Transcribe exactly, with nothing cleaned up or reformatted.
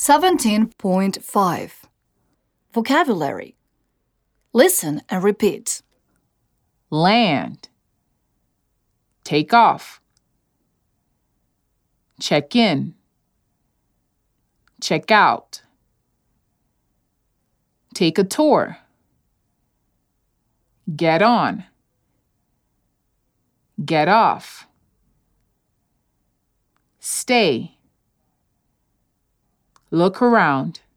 seventeen point five. Vocabulary. Listen and repeat. Land. Take off. Check in. Check out. Take a tour. Get on. Get off. Stay. Look around.